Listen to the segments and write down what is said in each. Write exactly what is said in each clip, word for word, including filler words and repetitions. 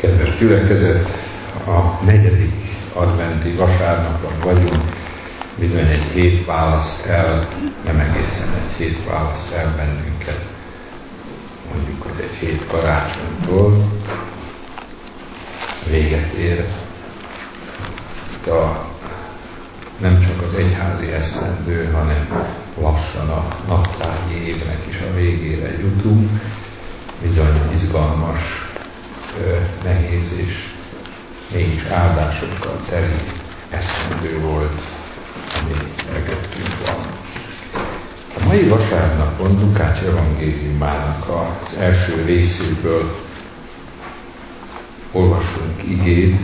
Kedves gyülekezet, a negyedik adventi vasárnapon vagyunk, bizony egy hét választ el, nem egészen egy hét választ el bennünket, mondjuk, hogy egy hét karácsonytól véget ér a, nem csak az egyházi esztendő, hanem lassan a naptárnyi évnek is a végére jutunk. Bizony izgalmas, nehéz és mégis áldásokkal teli esztendő volt, ami mögöttünk van. A mai vasárnapon Lukács evangéliumának az első részéből olvasunk igét.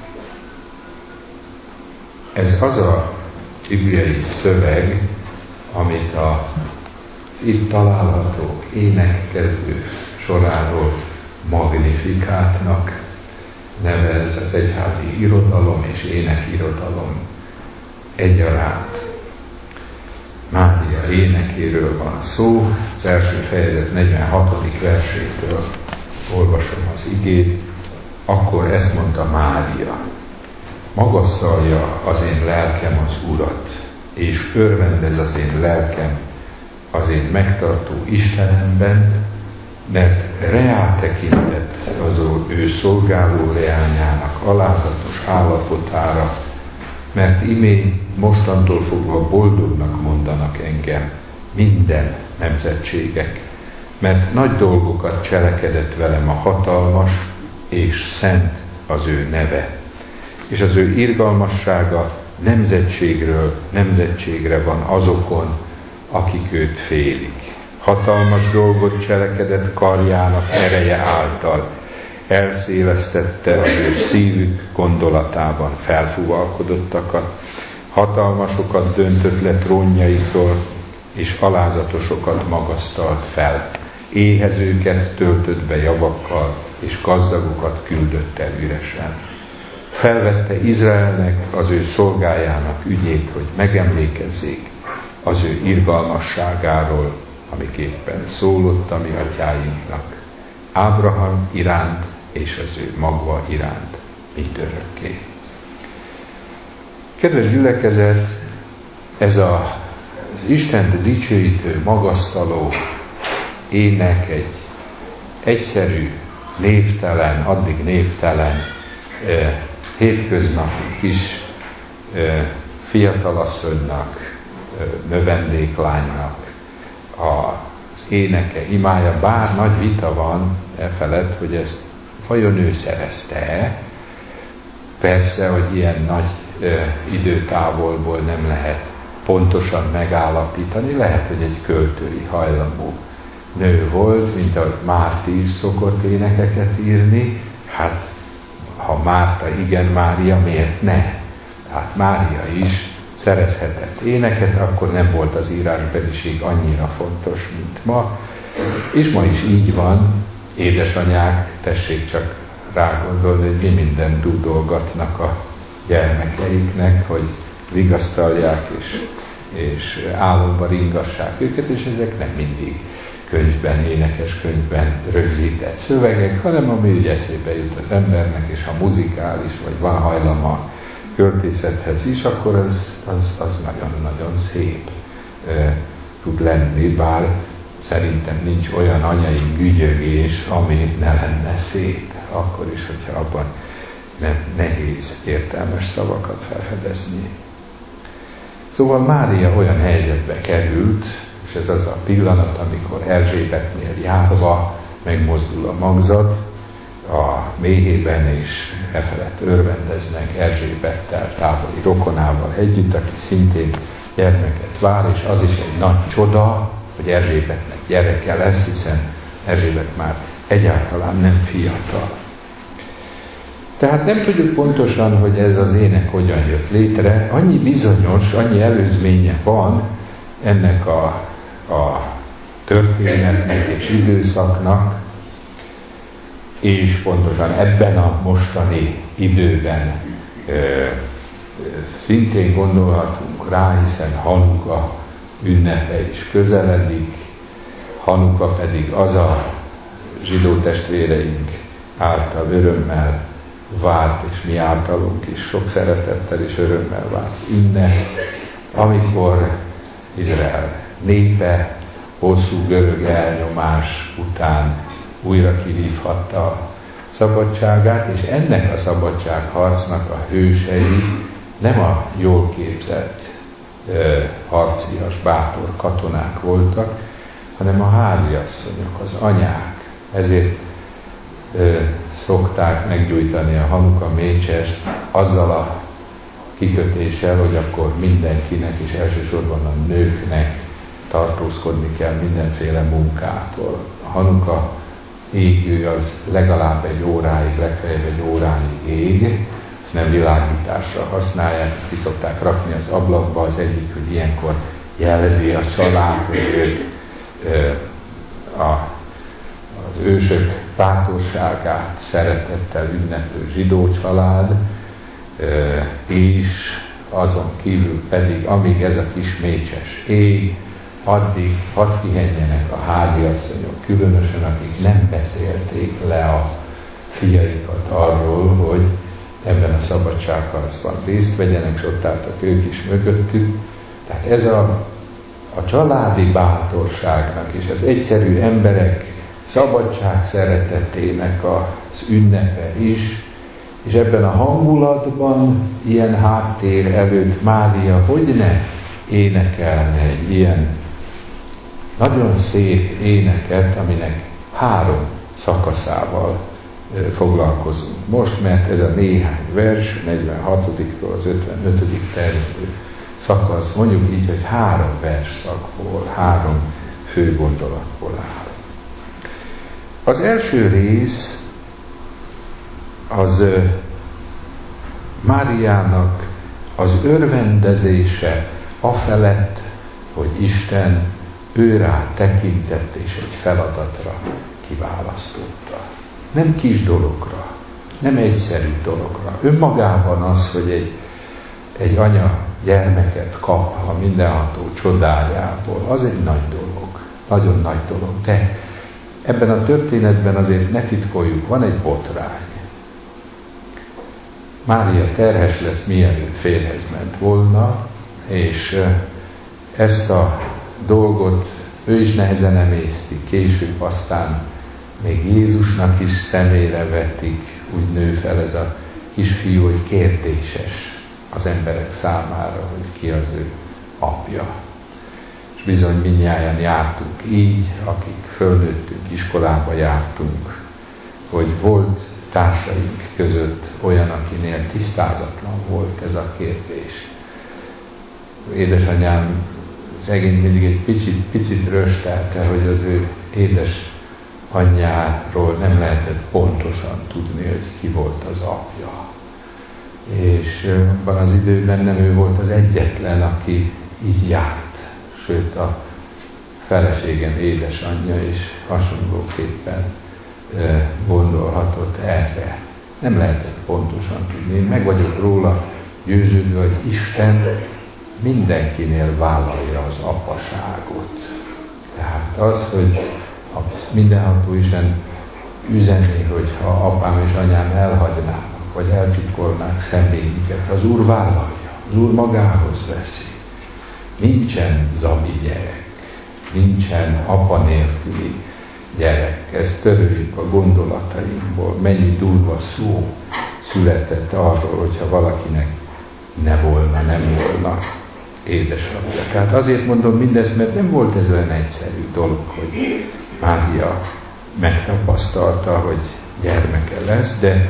Ez az a bibliai szöveg, amit a itt található énekkező soráról magnifikátnak nevez az egyházi irodalom és énekirodalom egyaránt. Mária énekéről van szó, az első fejezet negyvenhatodik versétől olvasom az igét. Akkor ezt mondta Mária: magasztalja az én lelkem az Urat, és örvendez az én lelkem az én megtartó Istenemben, mert reá tekintett az ő szolgáló leányának alázatos állapotára, mert imé mostantól fogva boldognak mondanak engem minden nemzetségek, mert nagy dolgokat cselekedett velem a hatalmas, és szent az ő neve, és az ő irgalmassága nemzetségről nemzetségre van azokon, akik őt félik. Hatalmas dolgot cselekedett karjának ereje által, elszélesztette az ő szívük gondolatában felfúvalkodottakat, hatalmasokat döntött le trónjaikról, és alázatosokat magasztalt fel. Éhezőket töltött be javakkal, és gazdagokat küldött el üresen. Felvette Izraelnek, az ő szolgájának ügyét, hogy megemlékezzék az ő irgalmasságáról, amiképpen szólott a mi atyáinknak, Ábrahám iránt és az ő magva iránt mindörökké. Kedves gyülekezet, ez a, az Istent dicsőítő, magasztaló ének egy egyszerű, névtelen, addig névtelen, eh, hétköznapi kis eh, fiatalasszonynak, eh, növendéklánynak az éneke, imája, bár nagy vita van e felett, hogy ezt vajon ő szerezte-e. Persze, hogy ilyen nagy e, időtávolból nem lehet pontosan megállapítani, lehet, hogy egy költői hajlamú nő volt, mint ahogy Márti is szokott énekeket írni. Hát, ha Márta igen, Mária miért ne? Hát Mária is szerezhetett éneket, akkor nem volt az írásbeliség annyira fontos, mint ma. És ma is így van, édesanyák, tessék csak rágondolni, hogy mi mindent dúdolgatnak a gyermekeiknek, hogy vigasztalják és, és álomba ringassák őket, és ezek nem mindig könyvben, énekes könyvben rögzített szövegek, hanem ami úgy eszébe jut az embernek, és ha muzikális, vagy van hajlama költészethez is, akkor az, az, az nagyon-nagyon szép e, tud lenni, bár szerintem nincs olyan anyai gügyögés, ami ne lenne szép, akkor is, hogyha abban nem nehéz értelmes szavakat felfedezni. Szóval Mária olyan helyzetbe került, és ez az a pillanat, amikor Erzsébetnél járva megmozdul a magzat, a méhében, és e felett örvendeznek Erzsébettel, távoli rokonával együtt, aki szintén gyermeket vár, és az is egy nagy csoda, hogy Erzsébetnek gyereke lesz, hiszen Erzsébet már egyáltalán nem fiatal. Tehát nem tudjuk pontosan, hogy ez az ének hogyan jött létre. Annyi bizonyos, annyi előzménye van ennek a, a történetnek és időszaknak, és pontosan ebben a mostani időben ö, szintén gondolhatunk rá, hiszen Hanuka ünnepe is közeledik. Hanuka pedig az a zsidó testvéreink által örömmel várt, és mi általunk is sok szeretettel és örömmel várt ünnep, amikor Izrael népe hosszú görög elnyomás után újra kivívhatta a szabadságát, és ennek a szabadságharcnak a hősei nem a jól képzett ö, harcias, bátor katonák voltak, hanem a háziasszonyok, az anyák. Ezért ö, szokták meggyújtani a Hanuka mécsest azzal a kikötéssel, hogy akkor mindenkinek, és elsősorban a nőknek tartózkodni kell mindenféle munkától. A Hanuka égő az legalább egy óráig, legfeljebb egy óráig ég, ezt nem világításra használják, ezt ki szokták rakni az ablakba, az egyik, hogy ilyenkor jelzi a család, hogy ők a, az ősök bátorságát szeretettel ünneplő zsidó család, és azon kívül pedig, amíg ez a kis mécses ég, addig hadd pihenjenek a háziasszonyok, különösen akik nem beszélték le a fiaikat arról, hogy ebben a szabadságharcban részt vegyenek, és ott álltak ők is mögöttük. Tehát ez a, a családi bátorságnak és az egyszerű emberek szabadság szeretetének az ünnepe is, és ebben a hangulatban, ilyen háttér előtt Mária hogy ne énekelne egy ilyen nagyon szép éneket, aminek három szakaszával foglalkozunk most, mert ez a néhány vers, negyvenhatodiktól az ötvenötödik terjedő szakasz, mondjuk így, hogy három versszakból, három fő gondolatból áll. Az első rész az Máriának az örvendezése afelett, hogy Isten ő rá tekintett és egy feladatra kiválasztotta. Nem kis dologra, nem egyszerű dologra. Önmagában az, hogy egy, egy anya gyermeket kap a mindenható csodájából, az egy nagy dolog, nagyon nagy dolog. De ebben a történetben azért ne titkoljuk, van egy botrány. Mária terhes lesz, mielőtt férjhez ment volna, és ezt a dolgot ő is nehezen emészti, később aztán még Jézusnak is szemére vetik, úgy nő fel ez a kisfiú, hogy kérdéses az emberek számára, hogy ki az ő apja. És bizony mindnyájan jártunk így, akik fölnőttünk, iskolába jártunk, hogy volt társaink között olyan, akinél tisztázatlan volt ez a kérdés. Édesanyám szegény mindig egy picit, picit röstelte, hogy az ő édes anyjáról nem lehetett pontosan tudni, hogy ki volt az apja. És abban az időben nem ő volt az egyetlen, aki így járt. Sőt, a feleségem édesanyja is hasonlóképpen gondolhatott erre. Nem lehetett pontosan tudni. Én meg vagyok róla győződve, hogy Isten mindenkinél vállalja az apaságot. Tehát az, hogy a mindenható Isten üzeni, hogyha apám és anyám elhagynának, vagy eltitkolnák személyüket, az Úr vállalja, az Úr magához veszi. Nincsen zabi gyerek, nincsen apa nélküli gyerek, ezt töröljük a gondolatainkból. Mennyi durva szó született arról, hogyha valakinek ne volna, nem volna édesapja. Tehát azért mondom mindezt, mert nem volt ez olyan egyszerű dolog, hogy Mária megtapasztalta, hogy gyermeke lesz, de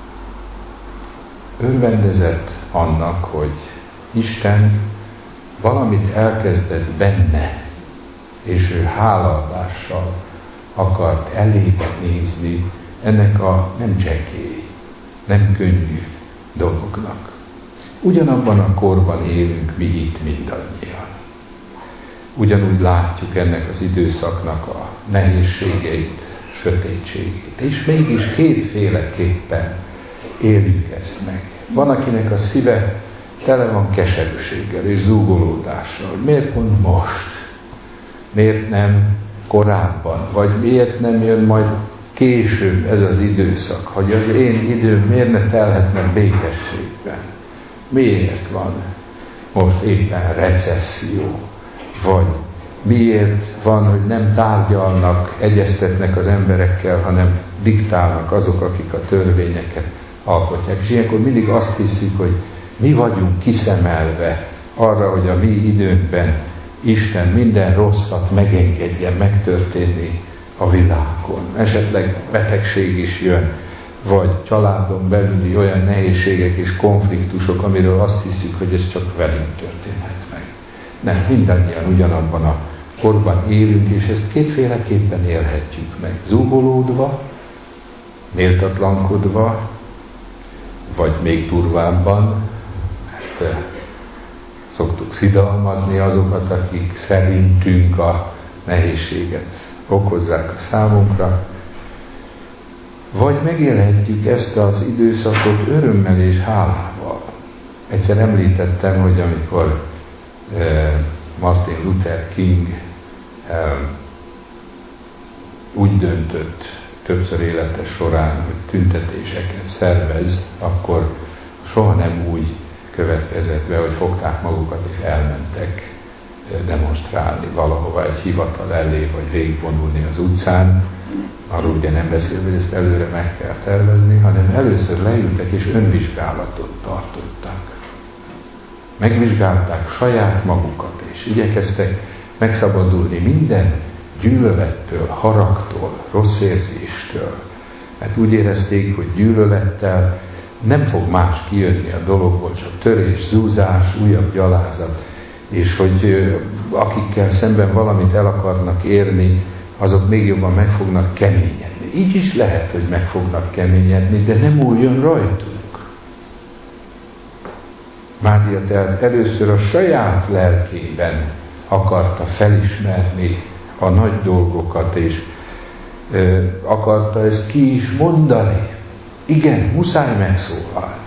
örvendezett annak, hogy Isten valamit elkezdett benne, és ő hálaadással akart elébe nézni ennek a nem csekély, nem könnyű dolognak. Ugyanabban a korban élünk mi itt mindannyian. Ugyanúgy látjuk ennek az időszaknak a nehézségeit, sötétségét. És mégis kétféleképpen éljük ezt meg. Van, akinek a szíve tele van keserűséggel és zúgolódással, hogy miért pont most? Miért nem korábban? Vagy miért nem jön majd később ez az időszak, hogy az én időm miért ne telhetne békességben? Miért van most éppen recesszió? Vagy miért van, hogy nem tárgyalnak, egyeztetnek az emberekkel, hanem diktálnak azok, akik a törvényeket alkotják. És ilyenkor mindig azt hiszik, hogy mi vagyunk kiszemelve arra, hogy a mi időnkben Isten minden rosszat megengedjen megtörténni a világon. Esetleg betegség is jön, vagy családon belüli olyan nehézségek és konfliktusok, amiről azt hiszik, hogy ez csak velünk történhet meg. Nem, mindannyian ugyanabban a korban élünk, és ezt kétféleképpen élhetjük meg. Zúgolódva, méltatlankodva, vagy még durvábban, hát szoktuk szidalmazni azokat, akik szerintünk a nehézséget okozzák a számunkra, vagy megélhetjük ezt az időszakot örömmel és hálával. Egyszer említettem, hogy amikor eh, Martin Luther King eh, úgy döntött többször élete során, hogy tüntetéseket szervez, akkor soha nem úgy következett be, hogy fogták magukat és elmentek demonstrálni valahova egy hivatal elé, vagy végigvonulni az utcán. Arról ugye nem beszél, hogy ezt előre meg kell tervezni, hanem először leültek és önvizsgálatot tartottak. Megvizsgálták saját magukat, és igyekeztek megszabadulni minden gyűlölettől, haragtól, rossz érzéstől. Mert úgy érezték, hogy gyűlölettel nem fog más kijönni a dologból, csak törés, zúzás, újabb gyalázat, és hogy akikkel szemben valamit el akarnak érni, azok még jobban meg fognak keményedni. Így is lehet, hogy meg fognak keményedni, de nem újjon rajtunk. Mária tehát először a saját lelkében akarta felismerni a nagy dolgokat, és ö, akarta ezt ki is mondani. Igen, muszáj megszólalni.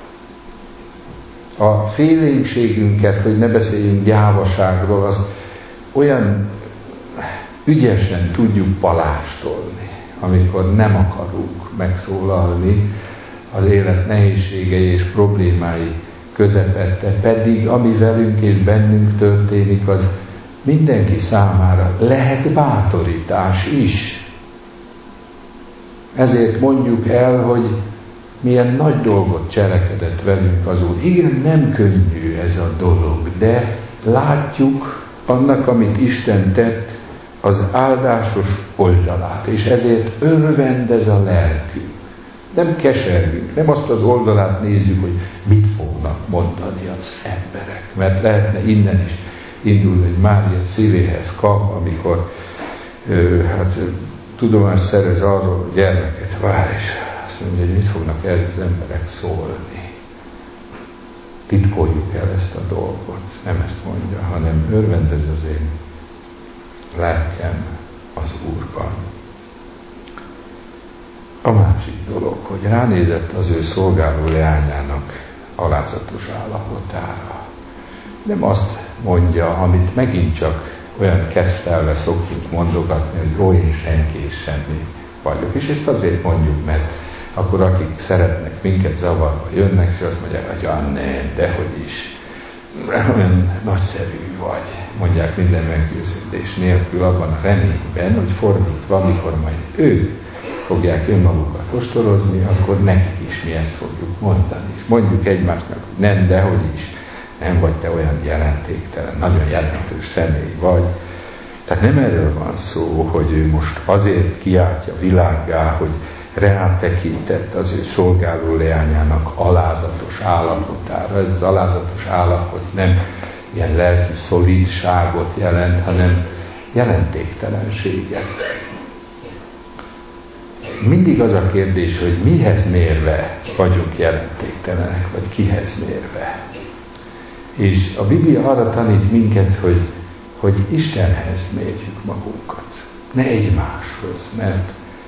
A félénkségünket, hogy ne beszéljünk gyávaságról, az olyan ügyesen tudjuk palástolni, amikor nem akarunk megszólalni az élet nehézségei és problémái közepette, pedig ami velünk és bennünk történik, az mindenki számára lehet bátorítás is. Ezért mondjuk el, hogy milyen nagy dolgot cselekedett velünk az Úr. Igen, nem könnyű ez a dolog, de látjuk annak, amit Isten tett, az áldásos oldalát, és ezért örvendez a lelkünk. Nem kesergünk, nem azt az oldalát nézzük, hogy mit fognak mondani az emberek, mert lehetne innen is indulni, hogy Mária szívéhez kap, amikor ö, hát, tudomást szerez arról, hogy gyermeket vár, és azt mondja, hogy mit fognak el az emberek szólni. Titkoljuk el ezt a dolgot, nem ezt mondja, hanem örvendez az én lelkem az Úrban. A másik dolog, hogy ránézett az ő szolgáló leányának alázatos állapotára. Nem azt mondja, amit megint csak olyan kettelve szoktunk mondogatni, hogy ó, én senki és semmi vagyok. És ezt azért mondjuk, mert akkor akik szeretnek minket zavarba jönnek, és azt mondják, hogy ah, nem, dehogy is, olyan nagyszerű vagy, mondják minden meggyőződés nélkül, abban a reményben, hogy fordítva, amikor majd ők fogják önmagukat ostorozni, akkor nekik is mi ezt fogjuk mondani. És mondjuk egymásnak, hogy nem, dehogy is, nem vagy te olyan jelentéktelen, nagyon jelentős személy vagy. Tehát nem erről van szó, hogy ő most azért kiáltja világgá, hogy rátekintett az ő szolgáló leányának alázatos állapotára. Ez az alázatos állapot nem ilyen lelki szolidságot jelent, hanem jelentéktelenséget. Mindig az a kérdés, hogy mihez mérve vagyunk jelentéktelenek, vagy kihez mérve. És a Biblia arra tanít minket, hogy, hogy Istenhez mérjük magunkat, ne egymáshoz, mert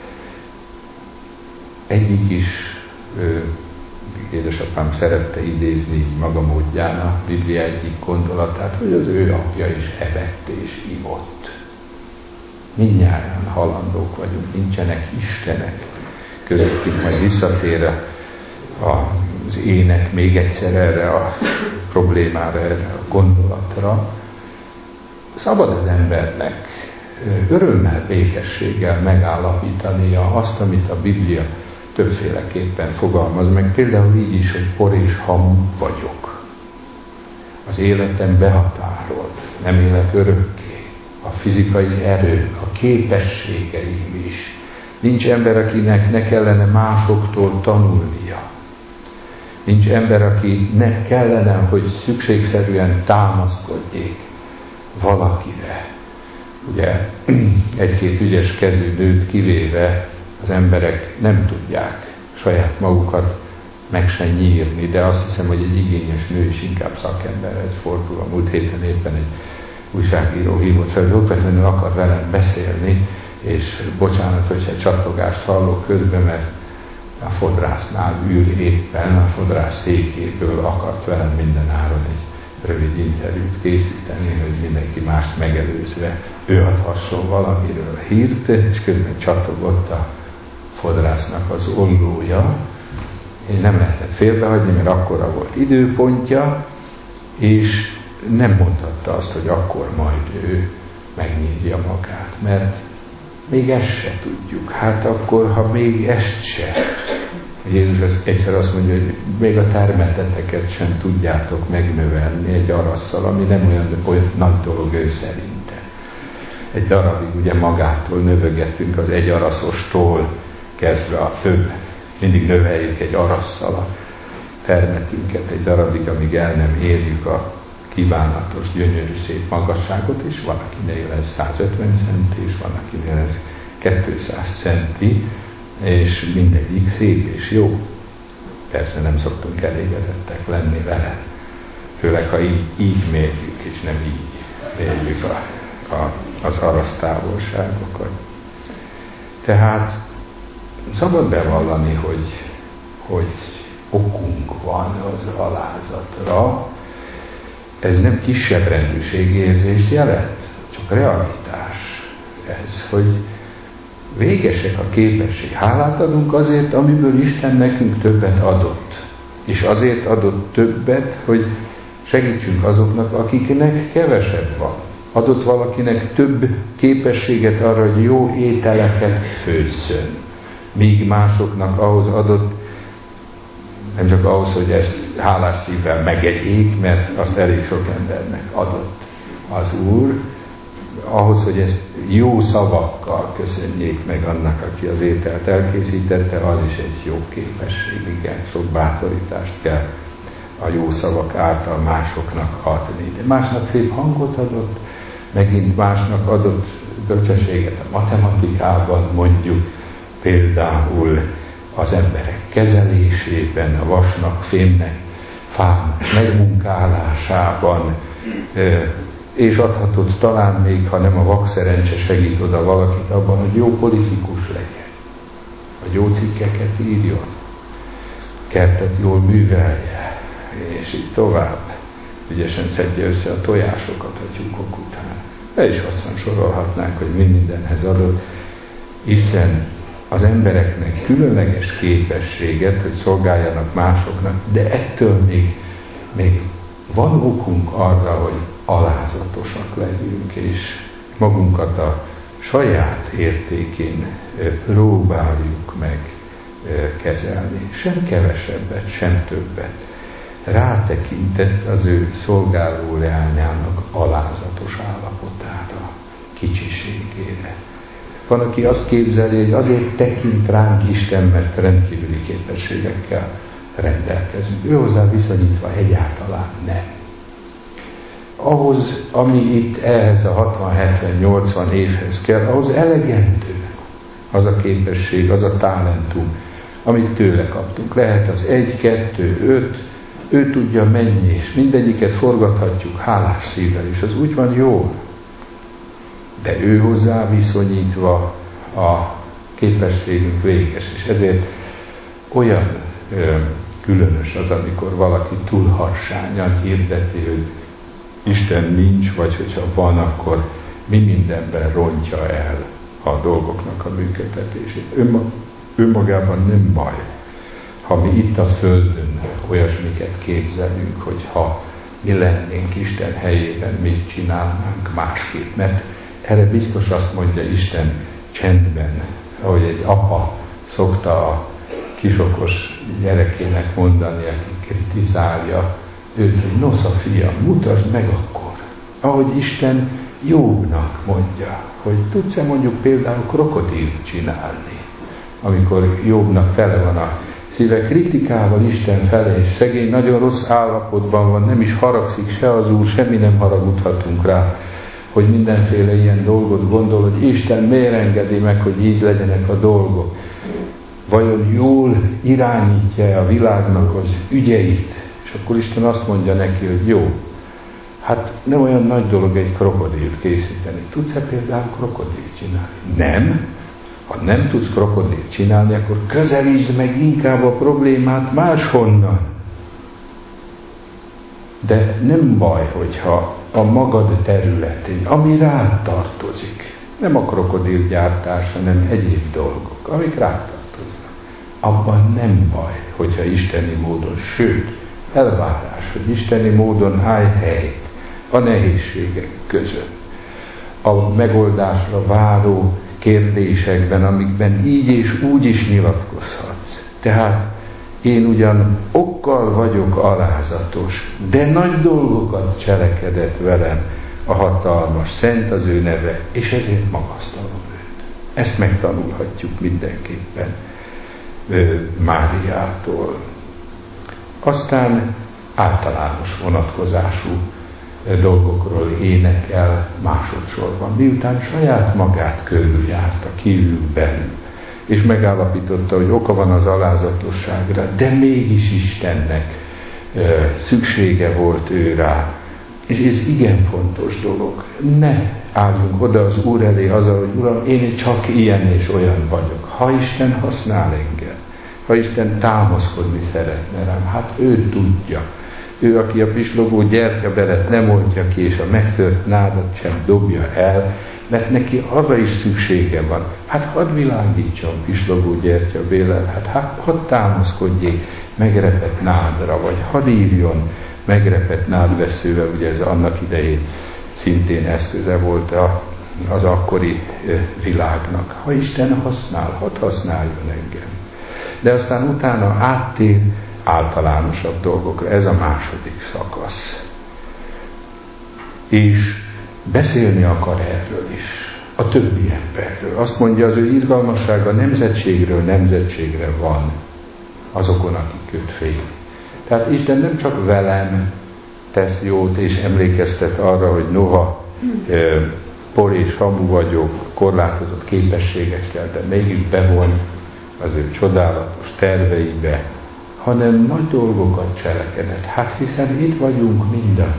egyik is, ő, édesapám szerette idézni maga módján a Biblia egyik gondolatát, hogy az ő apja is evett és ivott. mindnyájan halandók vagyunk, nincsenek istenek közöttünk. Majd visszatér az ének még egyszer erre a problémára, erre a gondolatra. Szabad az embernek örömmel, békességgel megállapítania azt, amit a Biblia többféleképpen fogalmaz meg. Például így is, hogy por és hamu vagyok. Az életem behatárolt, nem élek örökké. A fizikai erő, a képességeim is. Nincs ember, akinek ne kellene másoktól tanulnia. Nincs ember, akinek kellene, hogy szükségszerűen támaszkodjék valakire. Ugye egy-két ügyes kezű nőt kivéve az emberek nem tudják saját magukat meg se nyírni, de azt hiszem, hogy egy igényes nő is inkább szakemberhez fordul. A múlt héten éppen egy újságíró hívott fel, hogy okvetlenül akar velem beszélni, és bocsánat, hogyha egy csattogást hallok közben, mert a fodrásznál ül éppen, a fodrász székéből akart velem minden áron egy rövid interjút készíteni, hogy mindenki mást megelőzve ő adhasson valamiről hírt, és közben csattogott a fodrásznak az ollója. Én nem lehetett félbehagyni, mert akkora volt időpontja, és nem mondhatta azt, hogy akkor majd ő megnyírja magát, mert még ezt se tudjuk. Hát akkor, ha még ezt se. Jézus egyszer azt mondja, hogy még a termeteteket sem tudjátok megnövelni egy arasszal, ami nem olyan, olyan nagy dolog ő szerinte. Egy darabig ugye magától növögetünk az egy araszostól kezdve a több. Mindig növeljük egy arasszal a termetünket egy darabig, amíg el nem érjük a kívánatos, gyönyörű, szép magasságot, és van, akinél ez százötven centi, és van, akinél ez kétszáz centi, és mindegyik szép és jó. Persze nem szoktunk elégedettek lenni vele, főleg ha így, így mérjük, és nem így mérjük a, a, az arasztávolságokat. Tehát szabad bevallani, hogy, hogy okunk van az alázatra. Ez nem kisebb rendűségérzést jelent, csak realitás ez, hogy végesek a képesség. Hálát adunk azért, amiből Isten nekünk többet adott. És azért adott többet, hogy segítsünk azoknak, akiknek kevesebb van. Adott valakinek több képességet arra, hogy jó ételeket főzzön. Míg másoknak ahhoz adott, nem csak ahhoz, hogy ezt hálás szívvel megegyék, mert azt elég sok embernek adott az Úr, ahhoz, hogy ezt jó szavakkal köszönjék meg annak, aki az ételt elkészítette, az is egy jó képesség, igen, sok bátorítást kell a jó szavak által másoknak adni. De másnak szép hangot adott, megint másnak adott bölcsességet a matematikában, mondjuk például az emberek kezelésében, a vasnak, fémnek, fának megmunkálásában, és adhatott talán még, ha nem a vakszerencse segít oda valakit abban, hogy jó politikus legyen, hogy jó cikkeket írjon, kertet jól művelje, és így tovább. Ügyesen szedje össze a tojásokat a tyúkok után. Le is hosszan sorolhatnánk, hogy mi mindenhez adott, hiszen az embereknek különleges képességet, hogy szolgáljanak másoknak, de ettől még, még van okunk arra, hogy alázatosak legyünk, és magunkat a saját értékén próbáljuk meg kezelni. Sem kevesebbet, sem többet. Rátekintett az ő szolgáló leányának alázatos állapotára, kicsiségére. Van, aki azt képzeli, hogy azért tekint ránk Isten, mert rendkívüli képességekkel rendelkezünk. Ő hozzá viszonyítva egyáltalán nem. Ahhoz, ami itt ehhez a hatvan, hetven, nyolcvan évhez kell, ahhoz elegendő az a képesség, az a talentum, amit tőle kaptunk. Lehet az egy, kettő, öt, ő tudja mennyi, és mindegyiket forgathatjuk hálás szívvel, és az úgy van jó. De ő hozzá viszonyítva a képességünk véges, és ezért olyan ö, különös az, amikor valaki túl harsányan hirdeti, hogy Isten nincs, vagy hogyha van, akkor mi mindenben rontja el a dolgoknak a működtetését. Önma, önmagában nem baj, ha mi itt a Földön olyasmiket képzelünk, hogy ha mi lennénk Isten helyében, mit csinálnánk másképp. Mert erre biztos azt mondja Isten csendben, ahogy egy apa szokta a kisokos gyerekének mondani, aki kritizálja őt, hogy nosza fiam, mutasd meg akkor. Ahogy Isten Jobbnak mondja, hogy tudsz-e mondjuk például krokodilt csinálni, amikor Jobbnak fele van a szíve kritikával Isten fele, és szegény nagyon rossz állapotban van, nem is haragszik se az Úr, semmi nem haragudhatunk rá, hogy mindenféle ilyen dolgot gondol, hogy Isten miért engedi meg, hogy így legyenek a dolgok. Vajon jól irányítja a világnak az ügyeit? És akkor Isten azt mondja neki, hogy jó, hát nem olyan nagy dolog egy krokodilt készíteni. Tudsz-e például krokodilt csinálni? Nem. Ha nem tudsz krokodilt csinálni, akkor közelítsd meg inkább a problémát máshonnan. De nem baj, hogyha a magad területén, ami rád tartozik, nem a krokodilgyártás, hanem egyéb dolgok, amik rád tartoznak, abban nem baj, hogyha isteni módon, sőt, elvárás, hogy isteni módon állj helyt a nehézségek között, a megoldásra váró kérdésekben, amikben így és úgy is nyilatkozhatsz. Tehát én ugyan okkal vagyok alázatos, de nagy dolgokat cselekedett velem a hatalmas, szent az ő neve, és ezért magasztalom őt. Ezt megtanulhatjuk mindenképpen Máriától. Aztán általános vonatkozású dolgokról énekel másodszorban, miután saját magát körüljárta kívül belül, és megállapította, hogy oka van az alázatosságra, de mégis Istennek e, szüksége volt ő rá. És ez igen fontos dolog. Ne álljunk oda az Úr elé azzal, hogy Uram, én csak ilyen és olyan vagyok. Ha Isten használ engem, ha Isten támaszkodni szeretne rám, hát ő tudja. Ő, aki a pislogó gyertyabelet nem oldja ki, és a megtört nádat sem dobja el, mert neki arra is szüksége van. Hát hadd világítson pislogó gyertyabélel, hát, hát hadd támaszkodjék megrepett nádra, vagy hadd írjon megrepett nádveszővel, ugye ez annak idején szintén eszköze volt a, az akkori világnak. Ha Isten használ, hadd használjon engem. De aztán utána áttér általánosabb dolgokra. Ez a második szakasz. És beszélni akar erről is, a többi emberről. Azt mondja, az ő irgalmassága nemzetségről nemzetségre van azokon, akik őt félik. Tehát Isten nem csak velem tesz jót, és emlékeztet arra, hogy noha e, por és hamu vagyok, korlátozott képességekkel, de mégis bevon az ő csodálatos terveibe, hanem nagy dolgokat cselekedett. Hát hiszen itt vagyunk mindannyian.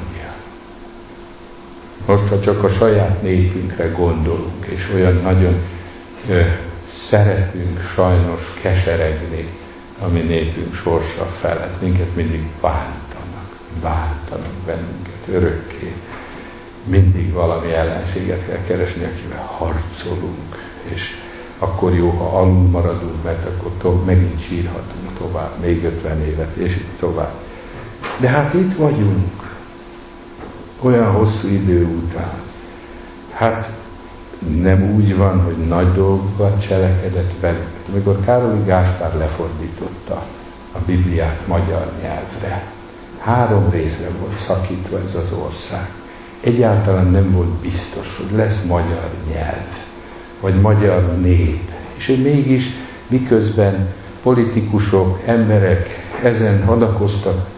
Most, ha csak a saját népünkre gondolunk, és olyan nagyon ö, szeretünk sajnos keseregni a mi népünk sorsa felett. Minket mindig bántanak, bántanak bennünket örökké. Mindig valami ellenséget kell keresni, akivel harcolunk, és akkor jó, ha alul maradunk, mert akkor to- megint sírhatunk tovább, még ötven évet, és így tovább. De hát itt vagyunk, olyan hosszú idő után. Hát nem úgy van, hogy nagy dolgokat cselekedett velünk. Amikor Károli Gáspár lefordította a Bibliát magyar nyelvre, három részre volt szakítva ez az ország. Egyáltalán nem volt biztos, hogy lesz magyar nyelv, vagy magyar nép. És hogy mégis miközben politikusok, emberek ezen hadakoztak,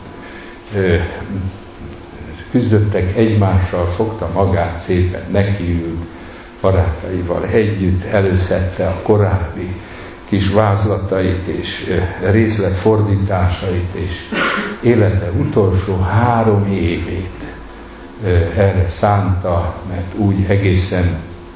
küzdöttek egymással, fogta magát szépen, nekiült, barátaival együtt előszedte a korábbi kis vázlatait és részletfordításait, és élete utolsó három évét erre szánta, mert úgy egészen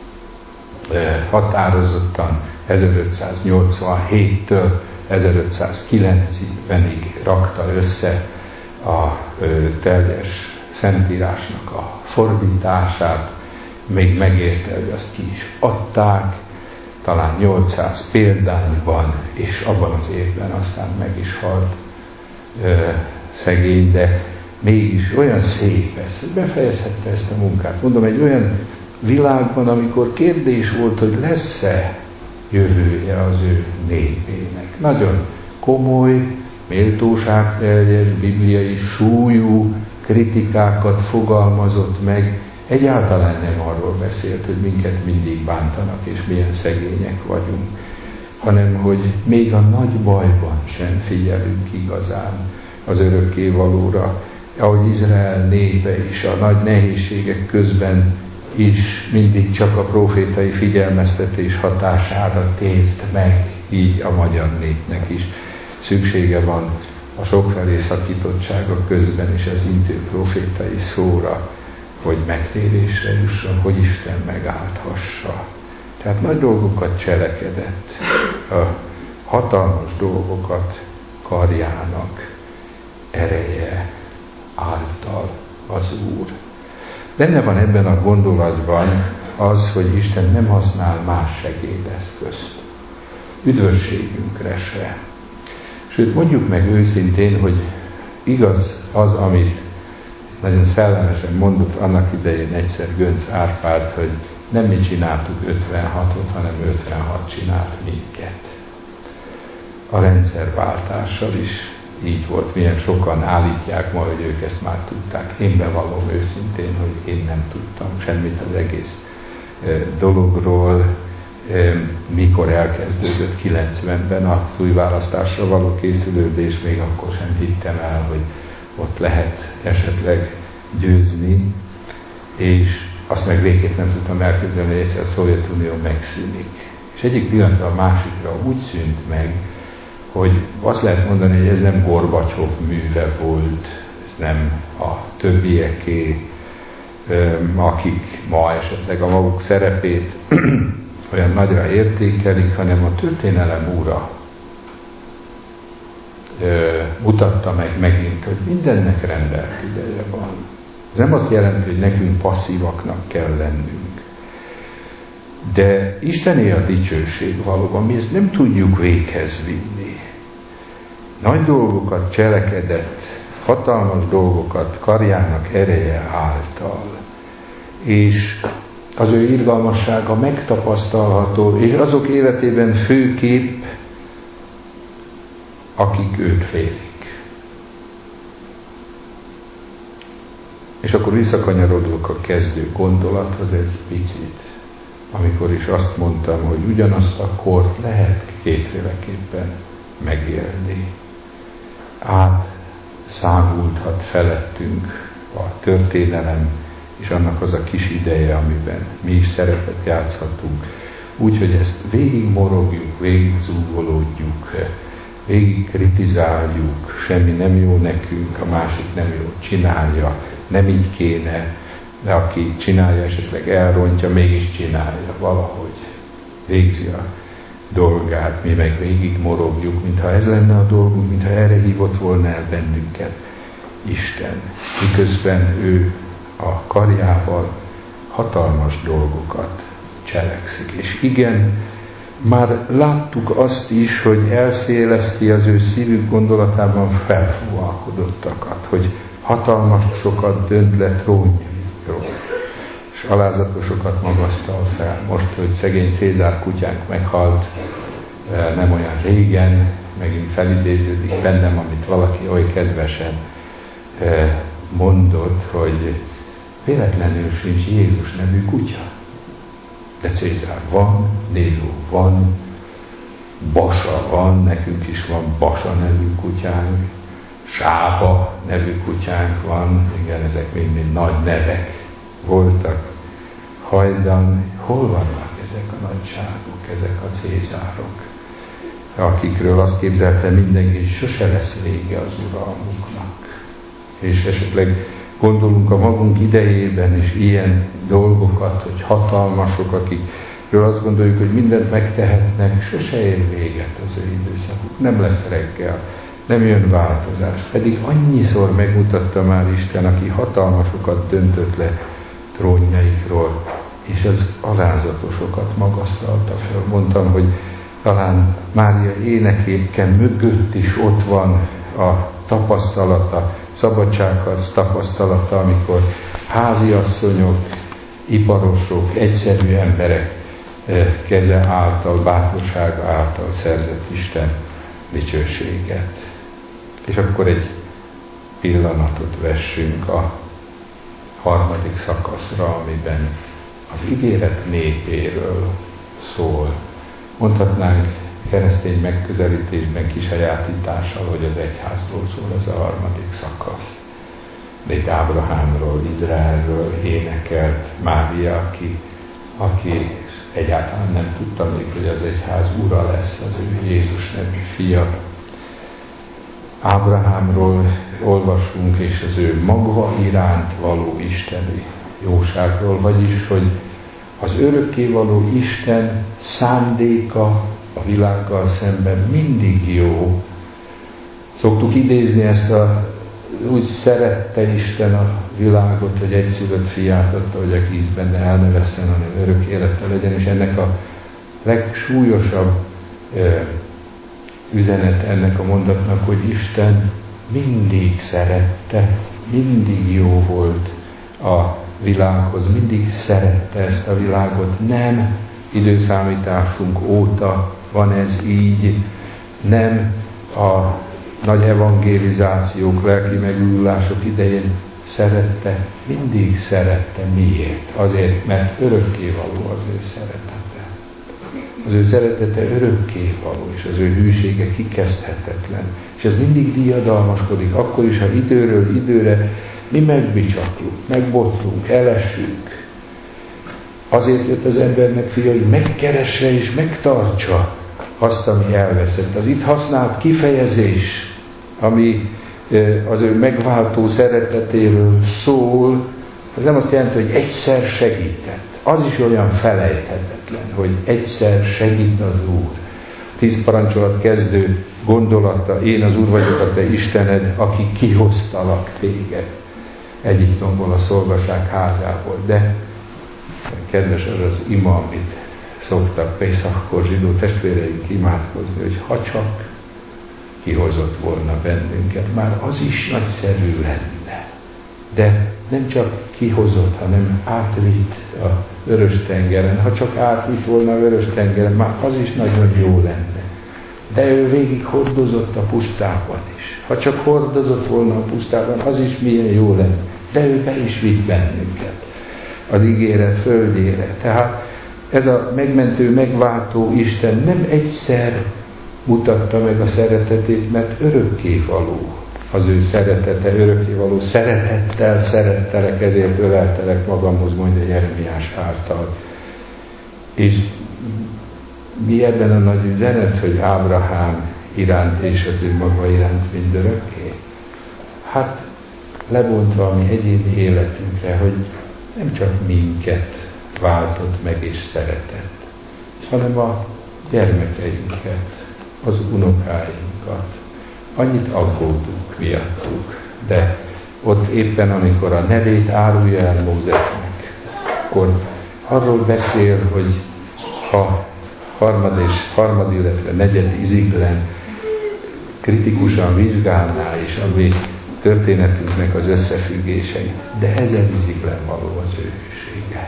határozottan ezerötszáznyolcvanhéttől ezerötszázkilencvenig rakta össze a teljes Szentírásnak a fordítását, még megérte, hogy azt ki is adták, talán nyolcszáz példányban, és abban az évben aztán meg is halt ö, szegény, de mégis olyan szép ez, hogy befejezhette ezt a munkát. Mondom, egy olyan világban, amikor kérdés volt, hogy lesz-e jövője az ő népének. Nagyon komoly, méltóságteljes, bibliai súlyú kritikákat fogalmazott meg, egyáltalán nem arról beszélt, hogy minket mindig bántanak, és milyen szegények vagyunk, hanem hogy még a nagy bajban sem figyelünk igazán az örökkévalóra, ahogy Izrael népe is a nagy nehézségek közben is mindig csak a profétai figyelmeztetés hatására tért meg, így a magyar népnek is szüksége van a sokfelé szakítottsága közben is az intő profétai szóra, hogy megtérésre jusson, hogy Isten megáldhassa. Tehát nagy dolgokat cselekedett, a hatalmas dolgokat karjának ereje által az Úr. Benne van ebben a gondolatban az, hogy Isten nem használ más segédeszközt üdvösségünkre se. Sőt, mondjuk meg őszintén, hogy igaz az, amit nagyon szellemesen mondott annak idején egyszer Göncz Árpád, hogy nem mi csináltuk ötvenhatot, hanem ötvenhat csinált minket. A rendszerváltással is így volt. Milyen sokan állítják ma, hogy ők ezt már tudták. Én bevallom őszintén, hogy én nem tudtam semmit az egész dologról, mikor elkezdődött kilencvenben a újválasztásra való készülődés, még akkor sem hittem el, hogy ott lehet esetleg győzni, és azt meg végképp nem tudtam elképzelni, hogy egyszer a Szovjetunió megszűnik. És egyik pillanatra a másikra úgy szűnt meg, hogy azt lehet mondani, hogy ez nem Gorbacsov műve volt, ez nem a többieké, akik ma esetleg a maguk szerepét olyan nagyra értékelik, hanem a történelem ura mutatta meg megint, hogy mindennek rendelt ideje van. Ez nem azt jelenti, hogy nekünk passzívaknak kell lennünk. De Istené a dicsőség valóban, mi ezt nem tudjuk véghez vinni. Nagy dolgokat cselekedett, hatalmas dolgokat karjának ereje által. És az ő irgalmassága megtapasztalható, és azok életében főképp, akik őt félik. És akkor visszakanyarodok a kezdő gondolathoz egy picit, amikor is azt mondtam, hogy ugyanazt a kort lehet kétféleképpen megélni. Átszágulthat felettünk a történelem, és annak az a kis ideje, amiben mi is szerepet játszhatunk. Úgyhogy ezt végigmorogjuk, végigzúgolódjuk, végig kritizáljuk, semmi nem jó nekünk, a másik nem jó csinálja, nem így kéne, de aki csinálja, esetleg elrontja, mégis csinálja valahogy. Végzi a dolgát, mi meg végig morogjuk, mintha ez lenne a dolgunk, mintha erre hívott volna el bennünket Isten. Miközben ő a karjával hatalmas dolgokat cselekszik. És igen, már láttuk azt is, hogy elszéleszti az ő szívük gondolatában felfúvalkodottakat, hogy hatalmas sokat dönt le trónjaikról, és alázatosokat magasztal fel. Most, hogy szegény Cézár kutyánk meghalt, nem olyan régen, megint felidéződik bennem, amit valaki oly kedvesen mondott, hogy véletlenül sincs Jézus nevű kutya. De Cézár van, Néló van, Basa van, nekünk is van Basa nevű kutyánk, Sába nevű kutyánk van, igen, ezek mind-mind nagy nevek voltak. Hajdan, hol vannak ezek a nagyságok, ezek a Cézárok, akikről azt képzelte mindenki, hogy sose lesz vége az uralmuknak. És esetleg gondolunk a magunk idejében is ilyen dolgokat, hogy hatalmasok, akikről azt gondoljuk, hogy mindent megtehetnek, sose ér véget az ő időszakuk. Nem lesz reggel, nem jön változás. Pedig annyiszor megmutatta már Isten, aki hatalmasokat döntött le trónjaikról, és az alázatosokat magasztalta fel. Mondtam, hogy talán Mária énekéken mögött is ott van a tapasztalata, szabadságharc tapasztalata, amikor háziasszonyok, iparosok, egyszerű emberek keze által, bátorsága által szerzett Isten dicsőséget. És akkor egy pillanatot vessünk a harmadik szakaszra, amiben az ígéret népéről szól. Mondhatnánk keresztény megközelítésben kisajátítással, hogy az egyházról szól ez a harmadik szakasz. De itt Ábrahámról, Izraelről énekelt Mária, aki, aki egyáltalán nem tudta még, hogy az egyház ura lesz, az ő Jézus nevű fia. Ábrahámról olvasunk, és az ő magva iránt való isteni jóságról, vagyis, hogy az örökkévaló Isten szándéka a világgal szemben mindig jó. Szoktuk idézni ezt a úgy szerette Isten a világot, hogy egyszülött fiát adta, hogy aki hisz benne el ne vesszen, hanem örök élete legyen, és ennek a legsúlyosabb e, üzenet ennek a mondatnak, hogy Isten mindig szerette, mindig jó volt a világhoz, mindig szerette ezt a világot, nem időszámításunk óta van ez így, nem a nagy evangelizációk, lelki megújulások idején szerette, mindig szerette. Miért? Azért, mert örökkévaló az ő szeretete. Az ő szeretete örökkévaló, és az ő hűsége kikezdhetetlen. És ez mindig diadalmaskodik, akkor is, ha időről időre mi megbicsaklunk, megbotlunk, elesünk. Azért jött az embernek fia, hogy megkeresse és megtartsa azt, ami elveszett. Az itt használt kifejezés, ami az ő megváltó szeretetéről szól, az nem azt jelenti, hogy egyszer segített. Az is olyan felejthetetlen, hogy egyszer segít az Úr. Tíz parancsolat kezdő gondolata, én az Úr vagyok, a te Istened, aki kihoztalak téged Egyiptomból, a szolgaság házából. De kedves az az ima, amit szoktak Pészakor zsidó testvéreink imádkozni, hogy ha csak kihozott volna bennünket, már az is nagyszerű lenne. De nem csak kihozott, hanem átvitt a Vörös-tengeren. Ha csak átvitt volna a Vörös-tengeren, már az is nagyon jó lenne. De ő végig hordozott a pusztában is. Ha csak hordozott volna a pusztában, az is milyen jó lenne. De ő be is vitt bennünket az ígéret földjére. Tehát ez a megmentő, megváltó Isten nem egyszer mutatta meg a szeretetét, mert örökkévaló az ő szeretete, örökkévaló szeretettel szerettelek, ezért öleltelek magamhoz, mondja Jeremiás által. És mi ebben a nagy üzenet, hogy Ábrahám iránt és az ő maga iránt mindörökké? Hát lebontva a mi egyéni életünkre, hogy nem csak minket váltott meg és szeretett, hanem a gyermekeinket, az unokáinkat. Annyit aggódunk miattuk, de ott éppen, amikor a nevét árulja el Mózesnek, akkor arról beszél, hogy ha harmad és harmad, illetve negyed iziglen kritikusan vizsgálná is a mi történetünknek az összefüggéseit, de ezer iziglen való az ő hűsége.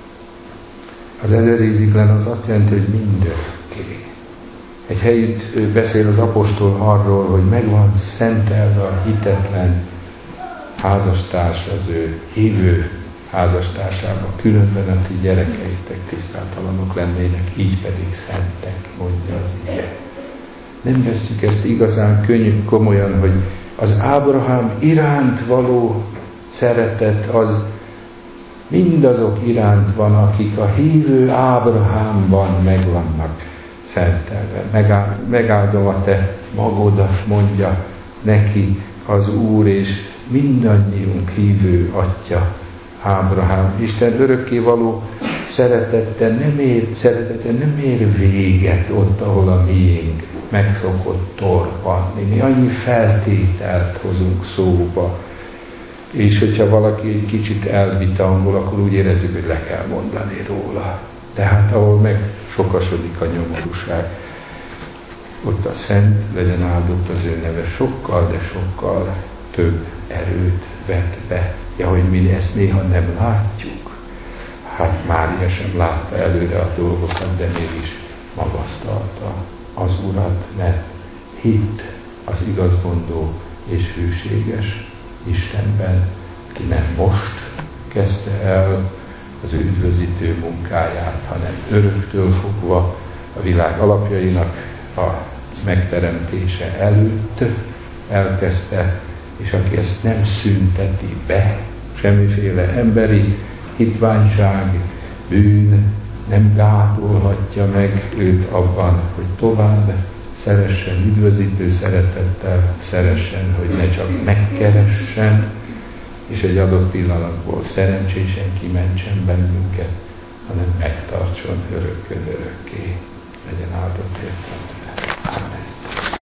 Az ezer iziglen az azt jelenti, hogy mindörökké. Egy helyütt ő beszél az apostol arról, hogy megvan szentelve a hitetlen házastárs az ő hívő házastársában, különben a ti gyerekeitek tisztátalanok lennének, így pedig szentek, mondja az ige. Nem vesszük ezt igazán könnyű, komolyan, hogy az Ábrahám iránt való szeretet az mindazok iránt van, akik a hívő Ábrahámban meg vannak szentelve. Megáldom a te magodat, mondja neki az Úr, és mindannyiunk hívő atya Ábrahám. Isten örökkévaló szeretete nem ér, szeretete nem ér véget ott, ahol a miénk megszokott torpanni. Mi annyi feltételt hozunk szóba. És hogyha valaki egy kicsit elvitangol, akkor úgy érezzük, hogy le kell mondani róla. Tehát ahol meg sokasodik a nyomorúság, ott a szent, legyen áldott az ő neve, sokkal, de sokkal több erőt vet be. Ja, hogy mi ezt néha nem látjuk. Hát Mária sem látta előre a dolgokat, de mégis magasztalta az Urat, mert hitt az igazmondó és hűséges Istenben, ki nem most kezdte el az ő üdvözítő munkáját, hanem öröktől fogva a világ alapjainak a megteremtése előtt elkezdte, és aki ezt nem szünteti be, semmiféle emberi hitványság, bűn nem gátolhatja meg őt abban, hogy tovább szeressen, üdvözítő szeretettel szeressen, hogy ne csak megkeressen, és egy adott pillanatból szerencsésen kimentsen bennünket, hanem megtartson örökkön örökké. Legyen áldott értelme. Amen.